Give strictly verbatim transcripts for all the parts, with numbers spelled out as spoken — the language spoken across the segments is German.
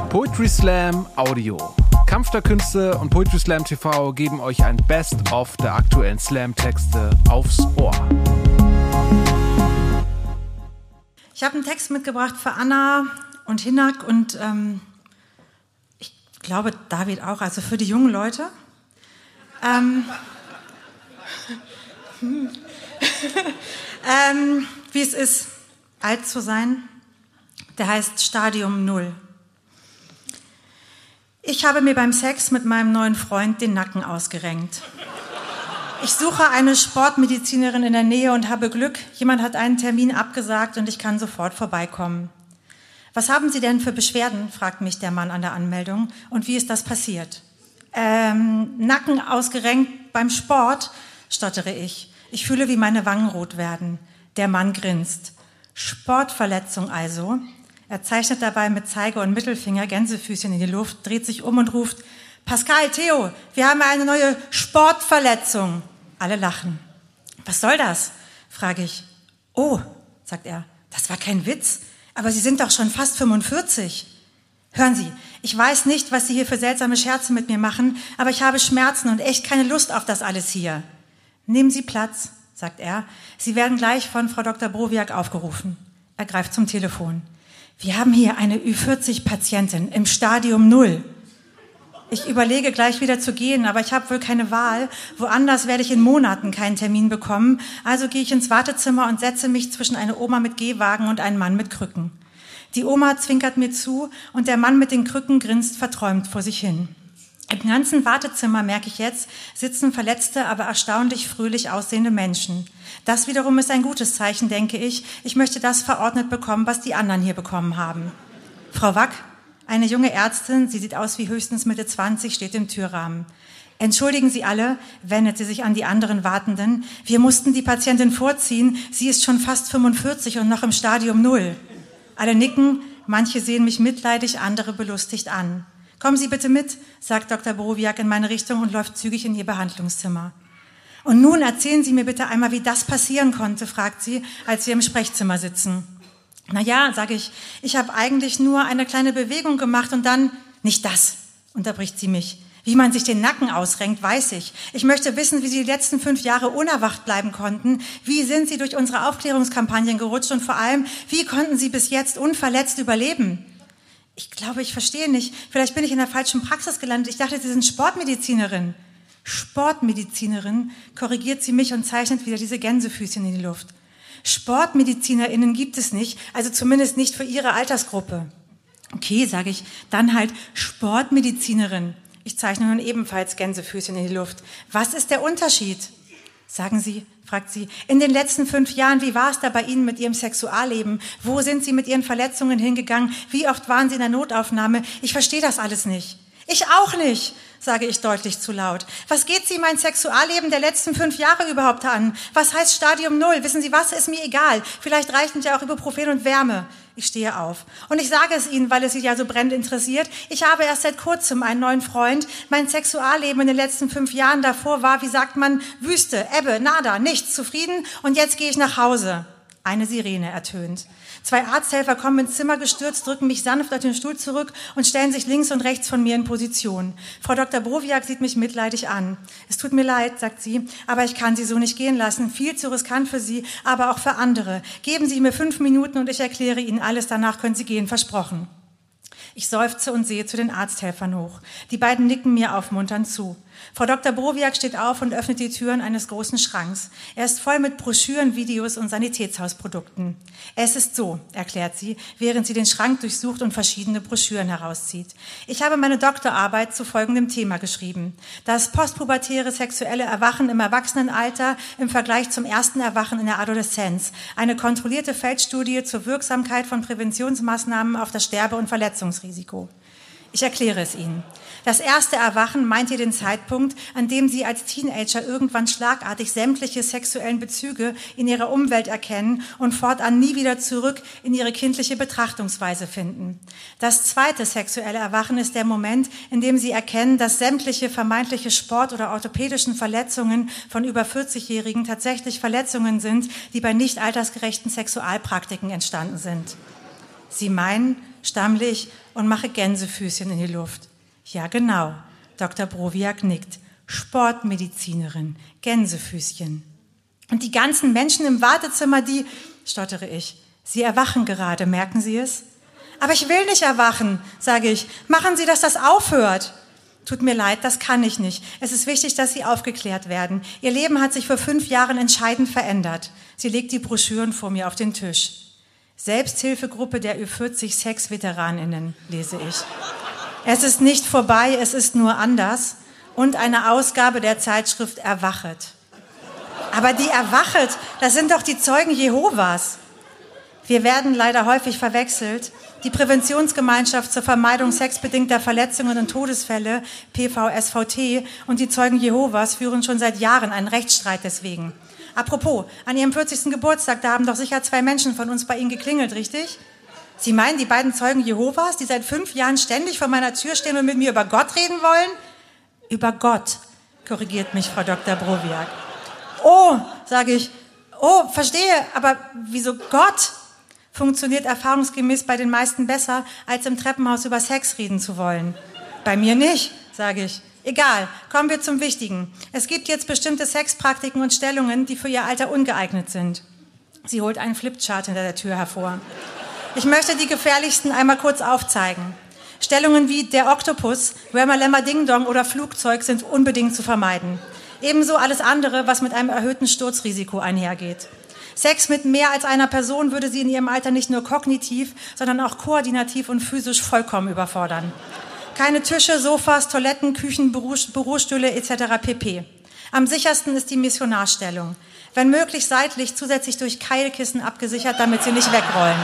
Poetry Slam Audio. Kampf der Künste und Poetry Slam T V geben euch ein Best-of der aktuellen Slam-Texte aufs Ohr. Ich habe einen Text mitgebracht für Anna und Hinak und ähm, ich glaube David auch, also für die jungen Leute. Ähm, ähm, wie es ist, alt zu sein. Der heißt Stadium Null. Ich habe mir beim Sex mit meinem neuen Freund den Nacken ausgerenkt. Ich suche eine Sportmedizinerin in der Nähe und habe Glück. Jemand hat einen Termin abgesagt und ich kann sofort vorbeikommen. Was haben Sie denn für Beschwerden, fragt mich der Mann an der Anmeldung. Und wie ist das passiert? Ähm, Nacken ausgerenkt beim Sport, stottere ich. Ich fühle, wie meine Wangen rot werden. Der Mann grinst. Sportverletzung also. Er zeichnet dabei mit Zeige und Mittelfinger Gänsefüßchen in die Luft, dreht sich um und ruft, Pascal, Theo, wir haben eine neue Sportverletzung. Alle lachen. Was soll das? Frage ich. Oh, sagt er, das war kein Witz, aber Sie sind doch schon fast fünfundvierzig. Hören Sie, ich weiß nicht, was Sie hier für seltsame Scherze mit mir machen, aber ich habe Schmerzen und echt keine Lust auf das alles hier. Nehmen Sie Platz, sagt er. Sie werden gleich von Frau Doktor Browiak aufgerufen. Er greift zum Telefon. Wir haben hier eine Ü vierzig Patientin im Stadium Null. Ich überlege gleich wieder zu gehen, aber ich habe wohl keine Wahl. Woanders werde ich in Monaten keinen Termin bekommen. Also gehe ich ins Wartezimmer und setze mich zwischen eine Oma mit Gehwagen und einen Mann mit Krücken. Die Oma zwinkert mir zu und der Mann mit den Krücken grinst verträumt vor sich hin. Im ganzen Wartezimmer, merke ich jetzt, sitzen verletzte, aber erstaunlich fröhlich aussehende Menschen. Das wiederum ist ein gutes Zeichen, denke ich. Ich möchte das verordnet bekommen, was die anderen hier bekommen haben. Frau Wack, eine junge Ärztin, sie sieht aus wie höchstens Mitte zwanzig, steht im Türrahmen. Entschuldigen Sie alle, wendet sie sich an die anderen Wartenden. Wir mussten die Patientin vorziehen. Sie ist schon fast fünfundvierzig und noch im Stadium Null. Alle nicken, manche sehen mich mitleidig, andere belustigt an. Kommen Sie bitte mit, sagt Doktor Browiak in meine Richtung und läuft zügig in ihr Behandlungszimmer. Und nun erzählen Sie mir bitte einmal, wie das passieren konnte, fragt sie, als wir im Sprechzimmer sitzen. Na ja, sage ich, ich habe eigentlich nur eine kleine Bewegung gemacht und dann, nicht das, unterbricht sie mich. Wie man sich den Nacken ausrenkt, weiß ich. Ich möchte wissen, wie Sie die letzten fünf Jahre unerwacht bleiben konnten. Wie sind Sie durch unsere Aufklärungskampagnen gerutscht und vor allem, wie konnten Sie bis jetzt unverletzt überleben? Ich glaube, ich verstehe nicht. Vielleicht bin ich in der falschen Praxis gelandet. Ich dachte, Sie sind Sportmedizinerin. Sportmedizinerin, korrigiert sie mich und zeichnet wieder diese Gänsefüßchen in die Luft. SportmedizinerInnen gibt es nicht, also zumindest nicht für ihre Altersgruppe. Okay, sage ich, dann halt Sportmedizinerin. Ich zeichne nun ebenfalls Gänsefüßchen in die Luft. Was ist der Unterschied? Sagen Sie, fragt sie, in den letzten fünf Jahren, wie war es da bei Ihnen mit Ihrem Sexualleben? Wo sind Sie mit Ihren Verletzungen hingegangen? Wie oft waren Sie in der Notaufnahme? Ich verstehe das alles nicht. Ich auch nicht, sage ich deutlich zu laut. Was geht Sie mein Sexualleben der letzten fünf Jahre überhaupt an? Was heißt Stadium Null? Wissen Sie was? Ist mir egal. Vielleicht reichen ja auch Ibuprofen und Wärme. Ich stehe auf. Und ich sage es Ihnen, weil es Sie ja so brennend interessiert. Ich habe erst seit kurzem einen neuen Freund. Mein Sexualleben in den letzten fünf Jahren davor war, wie sagt man, Wüste, Ebbe, nada, nichts, zufrieden. Und jetzt gehe ich nach Hause. Eine Sirene ertönt. Zwei Arzthelfer kommen ins Zimmer gestürzt, drücken mich sanft auf den Stuhl zurück und stellen sich links und rechts von mir in Position. Frau Doktor Browiak sieht mich mitleidig an. Es tut mir leid, sagt sie, aber ich kann Sie so nicht gehen lassen. Viel zu riskant für Sie, aber auch für andere. Geben Sie mir fünf Minuten und ich erkläre Ihnen alles. Danach können Sie gehen, versprochen. Ich seufze und sehe zu den Arzthelfern hoch. Die beiden nicken mir aufmunternd zu. Frau Doktor Browiak steht auf und öffnet die Türen eines großen Schranks. Er ist voll mit Broschüren, Videos und Sanitätshausprodukten. Es ist so, erklärt sie, während sie den Schrank durchsucht und verschiedene Broschüren herauszieht. Ich habe meine Doktorarbeit zu folgendem Thema geschrieben. Das postpubertäre sexuelle Erwachen im Erwachsenenalter im Vergleich zum ersten Erwachen in der Adoleszenz. Eine kontrollierte Feldstudie zur Wirksamkeit von Präventionsmaßnahmen auf das Sterbe- und Verletzungsrisiko. Ich erkläre es Ihnen. Das erste Erwachen meint ihr den Zeitpunkt, an dem Sie als Teenager irgendwann schlagartig sämtliche sexuellen Bezüge in Ihrer Umwelt erkennen und fortan nie wieder zurück in Ihre kindliche Betrachtungsweise finden. Das zweite sexuelle Erwachen ist der Moment, in dem Sie erkennen, dass sämtliche vermeintliche Sport- oder orthopädischen Verletzungen von über vierzigjährigen tatsächlich Verletzungen sind, die bei nicht altersgerechten Sexualpraktiken entstanden sind. Sie meinen, stammle ich und mache Gänsefüßchen in die Luft. Ja, genau. Doktor Browiak nickt. Sportmedizinerin, Gänsefüßchen. Und die ganzen Menschen im Wartezimmer, die, stottere ich, sie erwachen gerade, merken Sie es? Aber ich will nicht erwachen, sage ich. Machen Sie, dass das aufhört. Tut mir leid, das kann ich nicht. Es ist wichtig, dass Sie aufgeklärt werden. Ihr Leben hat sich vor fünf Jahren entscheidend verändert. Sie legt die Broschüren vor mir auf den Tisch. Selbsthilfegruppe der Ü vierzig Sex-VeteranInnen, lese ich. Es ist nicht vorbei, es ist nur anders. Und eine Ausgabe der Zeitschrift Erwachet. Aber die Erwachet, das sind doch die Zeugen Jehovas. Wir werden leider häufig verwechselt. Die Präventionsgemeinschaft zur Vermeidung sexbedingter Verletzungen und Todesfälle, P V S V T, und die Zeugen Jehovas führen schon seit Jahren einen Rechtsstreit deswegen. Apropos, an Ihrem vierzigsten Geburtstag, da haben doch sicher zwei Menschen von uns bei Ihnen geklingelt, richtig? Sie meinen, die beiden Zeugen Jehovas, die seit fünf Jahren ständig vor meiner Tür stehen und mit mir über Gott reden wollen? Über Gott, korrigiert mich Frau Doktor Browiak. Oh, sage ich, oh, verstehe, aber wieso Gott? Funktioniert erfahrungsgemäß bei den meisten besser, als im Treppenhaus über Sex reden zu wollen. Bei mir nicht, sage ich. Egal, kommen wir zum Wichtigen. Es gibt jetzt bestimmte Sexpraktiken und Stellungen, die für ihr Alter ungeeignet sind. Sie holt einen Flipchart hinter der Tür hervor. Ich möchte die gefährlichsten einmal kurz aufzeigen. Stellungen wie der Oktopus, Wemmerlemmer Ding Dong oder Flugzeug sind unbedingt zu vermeiden. Ebenso alles andere, was mit einem erhöhten Sturzrisiko einhergeht. Sex mit mehr als einer Person würde sie in ihrem Alter nicht nur kognitiv, sondern auch koordinativ und physisch vollkommen überfordern. Keine Tische, Sofas, Toiletten, Küchen, Bürostühle et cetera pp. Am sichersten ist die Missionarstellung. Wenn möglich seitlich, zusätzlich durch Keilkissen abgesichert, damit sie nicht wegrollen.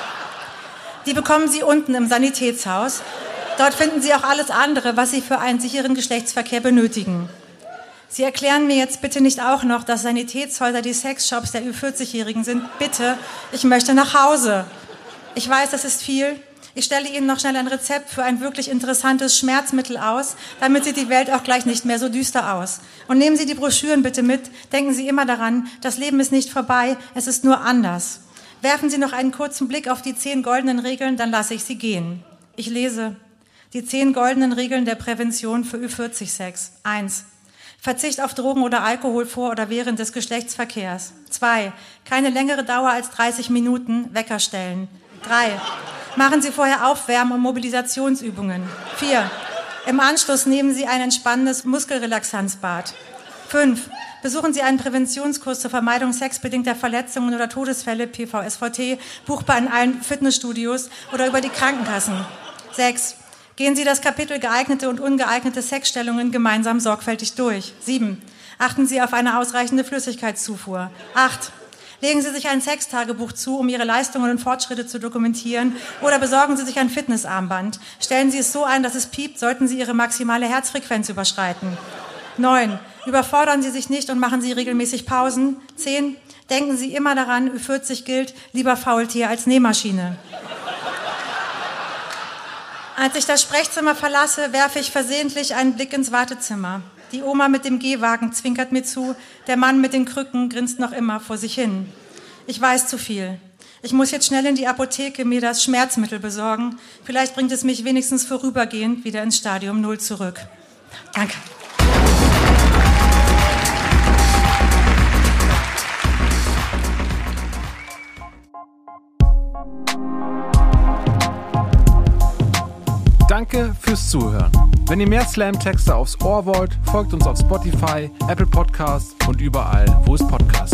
Die bekommen Sie unten im Sanitätshaus. Dort finden Sie auch alles andere, was Sie für einen sicheren Geschlechtsverkehr benötigen. Sie erklären mir jetzt bitte nicht auch noch, dass Sanitätshäuser die Sexshops der Ü vierzig-Jährigen sind. Bitte, ich möchte nach Hause. Ich weiß, das ist viel. Ich stelle Ihnen noch schnell ein Rezept für ein wirklich interessantes Schmerzmittel aus. Damit sieht die Welt auch gleich nicht mehr so düster aus. Und nehmen Sie die Broschüren bitte mit. Denken Sie immer daran, das Leben ist nicht vorbei, es ist nur anders. Werfen Sie noch einen kurzen Blick auf die zehn goldenen Regeln, dann lasse ich Sie gehen. Ich lese. Die zehn goldenen Regeln der Prävention für Ü vierzig-Sex. Eins. Verzicht auf Drogen oder Alkohol vor oder während des Geschlechtsverkehrs. Zwei. Keine längere Dauer als dreißig Minuten, Wecker stellen. Drei. Machen Sie vorher Aufwärm- und Mobilisationsübungen. Vier. Im Anschluss nehmen Sie ein entspannendes Muskelrelaxanzbad. Fünf. Besuchen Sie einen Präventionskurs zur Vermeidung sexbedingter Verletzungen oder Todesfälle, P V S V T, buchbar in allen Fitnessstudios oder über die Krankenkassen. Sechs. Gehen Sie das Kapitel geeignete und ungeeignete Sexstellungen gemeinsam sorgfältig durch. Sieben. Achten Sie auf eine ausreichende Flüssigkeitszufuhr. Acht. Legen Sie sich ein Sextagebuch zu, um Ihre Leistungen und Fortschritte zu dokumentieren, oder besorgen Sie sich ein Fitnessarmband. Stellen Sie es so ein, dass es piept, sollten Sie Ihre maximale Herzfrequenz überschreiten. Neun. Überfordern Sie sich nicht und machen Sie regelmäßig Pausen. Zehn. Denken Sie immer daran, Ü vierzig gilt, lieber Faultier als Nähmaschine. Als ich das Sprechzimmer verlasse, werfe ich versehentlich einen Blick ins Wartezimmer. Die Oma mit dem Gehwagen zwinkert mir zu, der Mann mit den Krücken grinst noch immer vor sich hin. Ich weiß zu viel. Ich muss jetzt schnell in die Apotheke mir das Schmerzmittel besorgen. Vielleicht bringt es mich wenigstens vorübergehend wieder ins Stadium Null zurück. Danke. Danke fürs Zuhören. Wenn ihr mehr Slam-Texte aufs Ohr wollt, folgt uns auf Spotify, Apple Podcasts und überall, wo es Podcasts gibt.